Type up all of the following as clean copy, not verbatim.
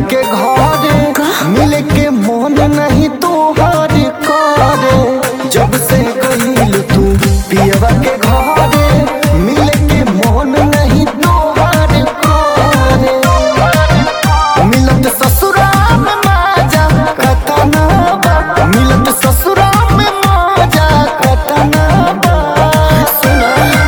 के घरे मिले के मन नहीं तोहर करे। जब से गईल तू पियवा के घरे मिले के मन नहीं तोहर करे। मिलत ससुरा में माजा कतना बा, मिलत ससुरा में माजा कतना बा। सुना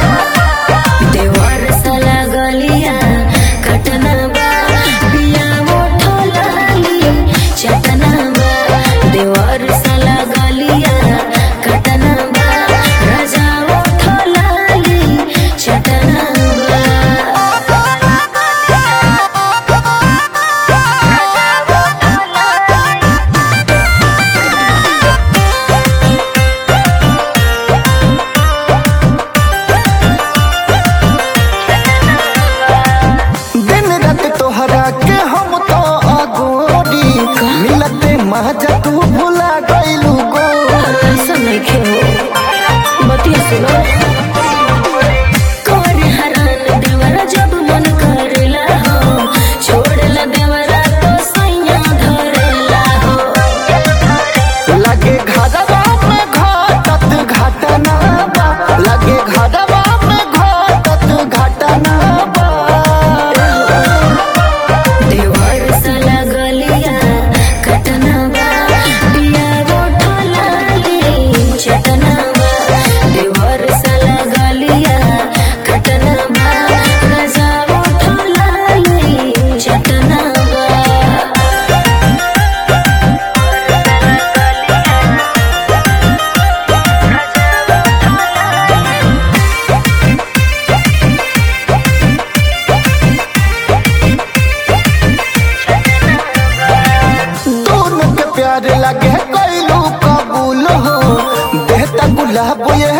देवर साला गलिया कटना बा, बिया मोठो लाली चटना बा। देवर साला गलिया कटना बा, राजा मोठो लाली चटना बा। दिन रात तोहरा के हम तो अगोरी मिलते महजा तू भुला गइलू गो। ऐसा नहीं खेलो बतिया सुनो। कर हरान देवरा जब मन करेला हो, छोड़ला देवरा तो सैया धरेला हो। लगे घरवा में घाटत घटना बा, लगे घरवा में घाटत घटना बा। देवर साला गलिया कटना बा, बिया मोठो लाली चटना बा। देवर साला गलिया कटना बा, राजा मोठो लाली चटना बा। दोनों के प्यार लगे कैलू कबूल हो। देहता गुलाब ये